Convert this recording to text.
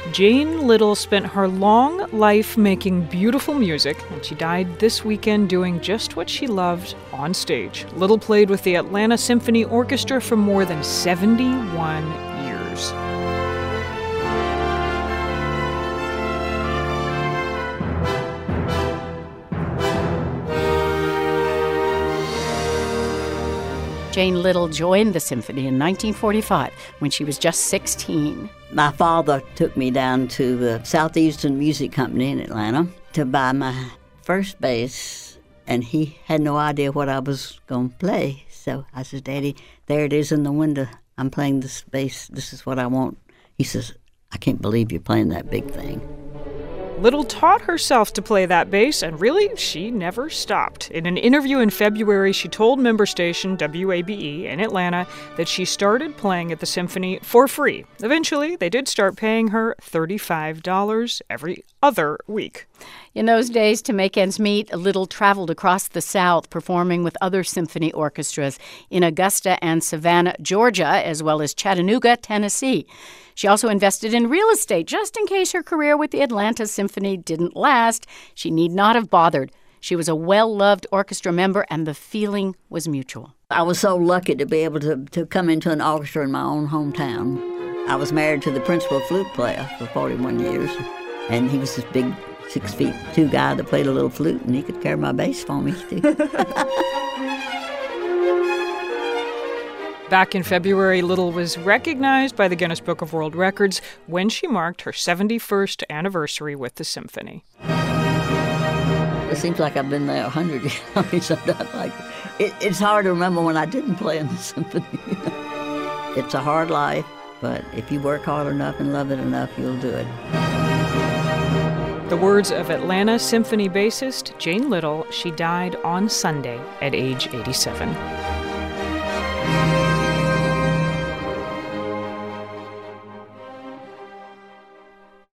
Jane Little spent her long life making beautiful music, and she died this weekend doing just what she loved on stage. Little played with the Atlanta Symphony Orchestra for more than 71 years. Jane Little joined the symphony in 1945 when she was just 16. My father took me down to the Southeastern Music Company in Atlanta to buy my first bass, and he had no idea what I was going to play. So I said, "Daddy, there it is in the window. I'm playing this bass. This is what I want." He says, "I can't believe you're playing that big thing." Little taught herself to play that bass, and really, she never stopped. In an interview in February, she told member station WABE in Atlanta that she started playing at the symphony for free. Eventually, they did start paying her $35 every other week. In those days, to make ends meet, Little traveled across the South performing with other symphony orchestras in Augusta and Savannah, Georgia, as well as Chattanooga, Tennessee. She also invested in real estate just in case her career with the Atlanta Symphony didn't last. She need not have bothered. She was a well-loved orchestra member, and the feeling was mutual. I was so lucky to be able to come into an orchestra in my own hometown. I was married to the principal flute player for 41 years, and he was this big 6'2" guy that played a little flute, and he could carry my bass for me, too. Back in February, Little was recognized by the Guinness Book of World Records when she marked her 71st anniversary with the symphony. It seems like I've been there 100 years. I mean, sometimes it's hard to remember when I didn't play in the symphony. It's a hard life, but if you work hard enough and love it enough, you'll do it. The words of Atlanta Symphony bassist Jane Little. She died on Sunday at age 87.